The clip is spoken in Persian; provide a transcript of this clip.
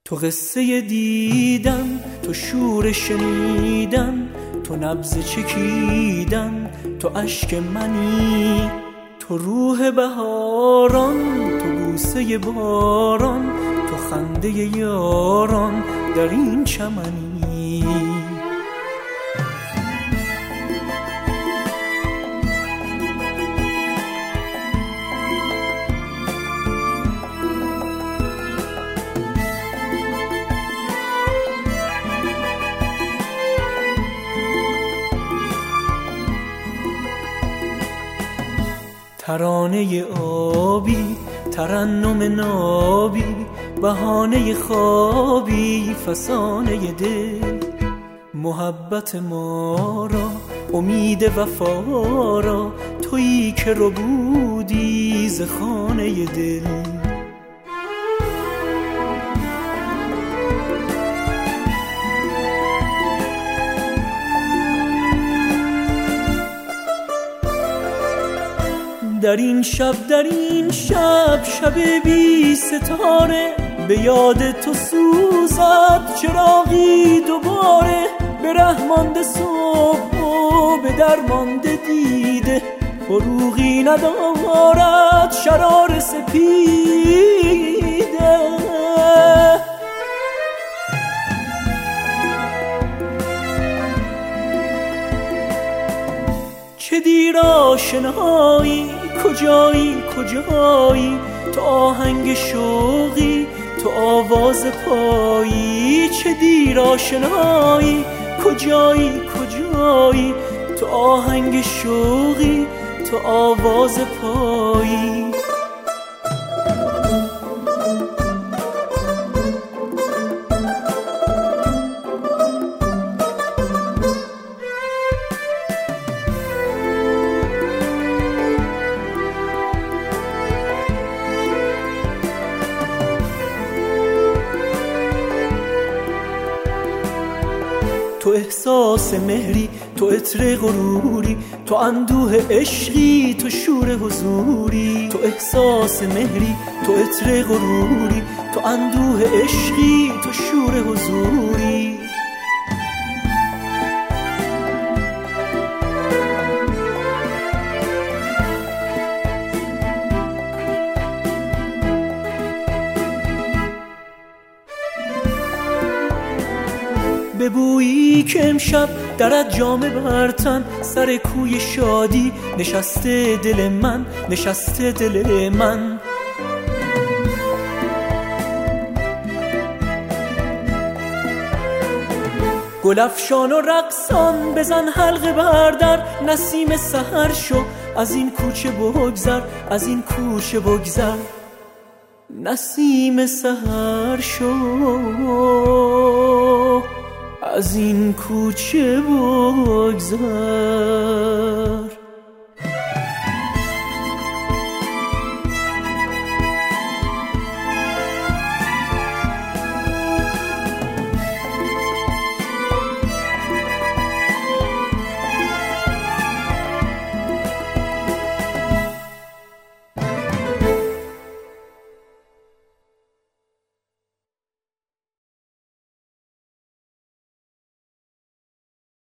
تو قصه دیدن، تو شور شنیدن، تو نبض چکیدن، تو اشک منی، تو روح بهاران، تو بوسه باران، تو خنده یاران در این چمنی. ترانه آبی، ترنم نابی، بهانه خوابی، فسانه دل، محبت ما را، امید وفا را، تویی که ربودی ز خانه دل. در این شب شب بی ستاره، به یاد تو سوزد چراغی دوباره، به رحمانده صبح و به درمانده دیده، فروغی ندارد شرار سپیده. چه دیر آشنایی، کجایی کجایی، تو آهنگ شوقی، تو آواز پایی. چه دیر آشنایی، کجایی کجایی، تو آهنگ شوقی، تو آواز پایی. تو احساس مهری، تو عطر غروری، تو اندوه عشقی، تو شور حضوری. تو احساس مهری، تو عطر غروری، تو اندوه عشقی، تو شور حضوری. ببویی که امشب درت جامه برتن، سر کوی شادی نشسته دل من، نشسته دل من. گل افشان و رقصان بزن حلقه بر در، نسیم سحر شو از این کوچه بگذر، از این کوچه بگذر. نسیم سحر شو از این کوچه بگذر.